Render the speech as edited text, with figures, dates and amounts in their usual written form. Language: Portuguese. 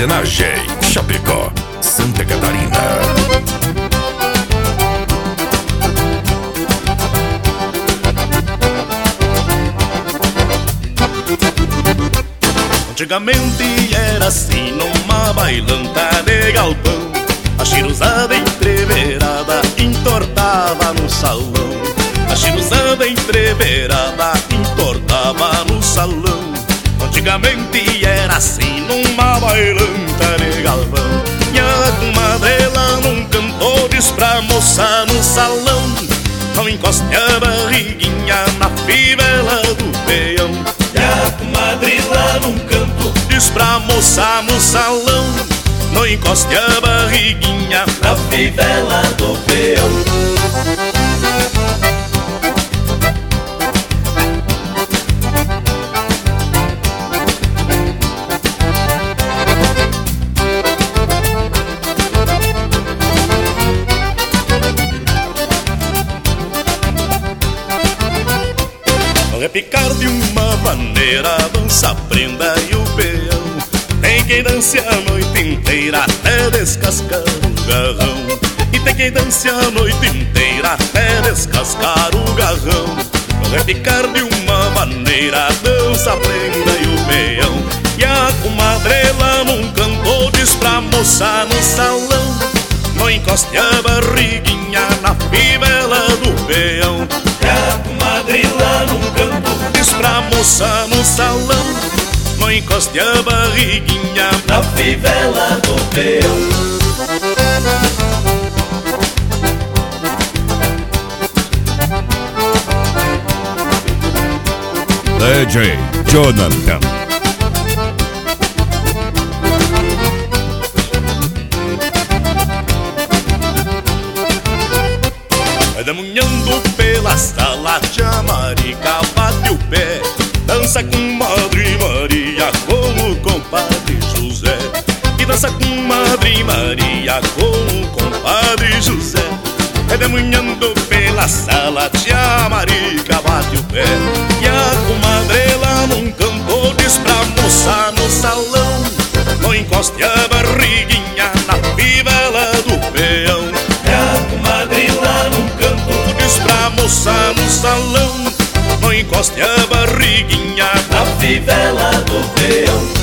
Armazenagem Chapecó, Santa Catarina. Antigamente era assim numa bailanta de galpão, a chiruzada entreverada entortava no salão. A chiruzada entreverada entortava no salão. Antigamente era assim numa bailanta de galpão, e a comadrela num canto diz pra moça no salão: não encoste a barriguinha na fivela do peão. E a comadrela num canto diz pra moça no salão: não encoste a barriguinha na fivela do peão. Repicar de uma maneira, dança a prenda e o peão. Tem quem dance a noite inteira até descascar o garrão. E tem quem dance a noite inteira até descascar o garrão. Repicar de uma maneira, dança a prenda e o peão. E a comadrela num canto diz pra moça no salão: não encoste a barriguinha na fivela do peão. E a comadrela num canto diz pra moça no salão: não encoste a barriguinha na fivela do peão. DJ Jonathan. Redemunhando pela sala, tia Marica bate o pé, dança com Madre Maria com o compadre José. E dança com Madre Maria com o compadre José. Redemunhando pela sala, tia Marica bate o pé, e a comadrela num canto diz pra moça no salão: não encoste a barriguinha na fivela do peão. E a comadrela num canto diz pra moça no salão: não encoste a barriguinha na fivela do peão.